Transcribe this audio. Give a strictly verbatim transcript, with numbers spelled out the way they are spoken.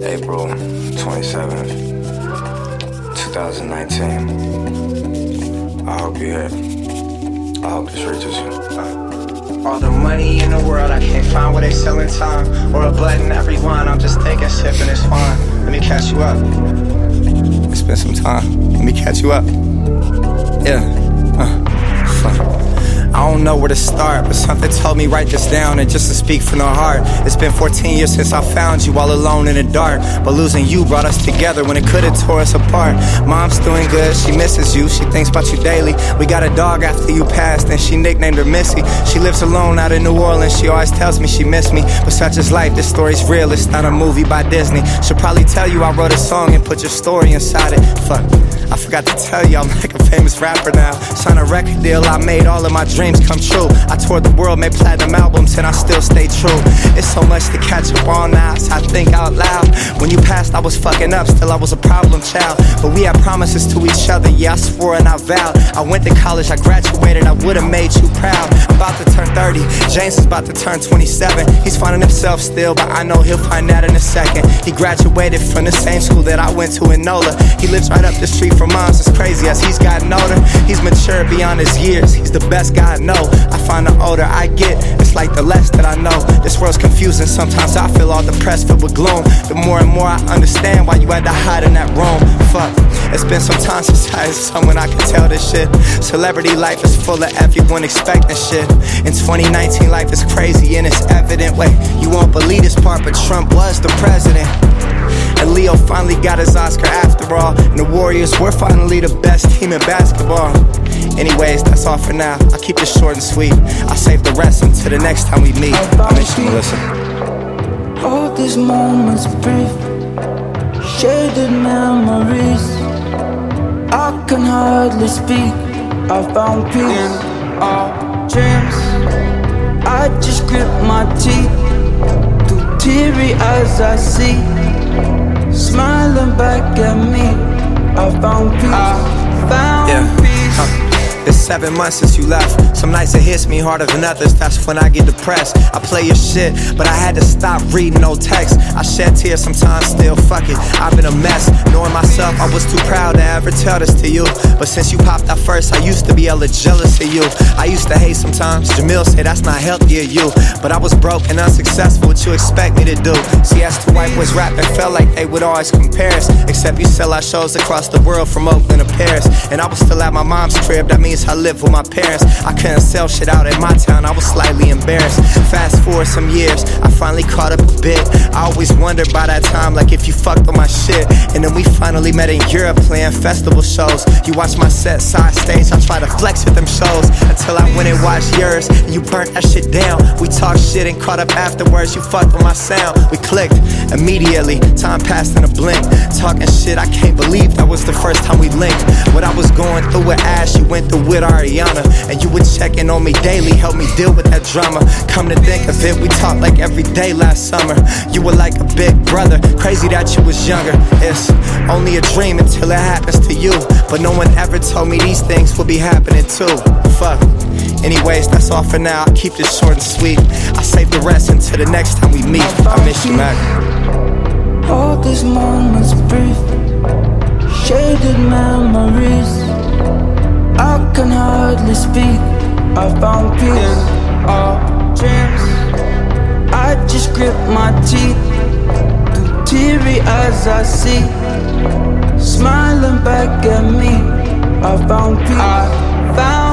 April twenty-seventh, twenty nineteen. I hope you hear. I hope this reaches you. All the money in the world, I can't find where they selling time. Or a button that rewind, I'm just taking sip and it's fine. Let me catch you up. It's been some time. Let me catch you up. Yeah. Uh, fuck. I don't know where to start, but something told me write this down and just to speak from the heart. It's been fourteen years since I found you all alone in the dark, but losing you brought us together when it could've tore us apart. Mom's doing good, she misses you, she thinks about you daily. We got a dog after you passed and she nicknamed her Missy. She lives alone out in New Orleans, she always tells me she missed me. But such is life, this story's real, it's not a movie by Disney. She'll probably tell you I wrote a song and put your story inside it. Fuck, I forgot to tell you I'm like a famous rapper now. Signed a record deal, I made all of my dreams come true. I toured the world, made platinum albums, and I still stay true. It's so much to catch up on now, so I think out loud. When you passed, I was fucking up, still I was a problem child. But we had promises to each other, yeah, I swore and I vowed. I went to college, I graduated, I would've made you proud. I'm about to turn thirty, James is about to turn twenty-seven. He's finding himself still, but I know he'll find that in a second. He graduated from the same school that I went to in NOLA. He lives right up the street from us, as crazy as he's gotten older. He's matured beyond his years, he's the best guy I know. I find the older I get, it's like the less that I know. This world's confusing, sometimes I feel all depressed, filled with gloom. The more and more I understand why you had to hide in that room. Fuck, it's been some time since I had someone I could tell this shit. Celebrity life is full of everyone expecting shit. In twenty nineteen, life is crazy in its evident way. You won't believe this part, but Trump was the president. And Leo finally got his Oscar after all. And the Warriors were finally the best team in basketball. Anyways, that's all for now. I'll keep this short and sweet. I'll save the rest until the next time we meet. I miss you, Melissa. All these moments brief, shaded memories. I can hardly speak. I found peace in our dreams. I just grip my teeth, too teary as I see. Smiling back at me, I found peace. I found yeah. peace. Uh. It's seven months since you left. Some nights it hits me harder than others, that's when I get depressed. I play your shit, but I had to stop reading no text. I shed tears sometimes, still fuck it, I've been a mess. Knowing myself, I was too proud to ever tell this to you. But since you popped out first, I used to be hella jealous of you. I used to hate sometimes, Jamil said that's not healthy of you. But I was broke and unsuccessful, what you expect me to do? See, as two white boys rapping, felt like they would always compare us. Except you sell our shows across the world from Oakland to Paris. And I was still at my mom's crib, that means I live with my parents. I couldn't sell shit out in my town, I was slightly embarrassed. Fast forward some years, I finally caught up a bit. I always wondered by that time, like if you fucked on my shit. And then we finally met in Europe playing festival shows. You watched my set side stage, I tried to flex with them shows. Until I went and watched yours, and you burnt that shit down. We talked shit and caught up afterwards, you fucked on my sound. We clicked immediately, time passed in a blink. Talking shit, I can't believe that was the first time we linked. What I was going through with Ash, you went through with Ariana. And you would check in on me daily, help me deal with that drama. Come to think of it, we talked like every day last summer. You were like a big brother, crazy that you was younger. It's only a dream until it happens to you. But no one ever told me these things would be happening too. Fuck. Anyways, that's all for now, I'll keep this short and sweet. I'll save the rest until the next time we meet. I miss you, Mac. All these moments brief, shaded memories. I can hardly speak. I found peace in our dreams. I just grip my teeth, too teary as I see. Smiling back at me, I found peace. I found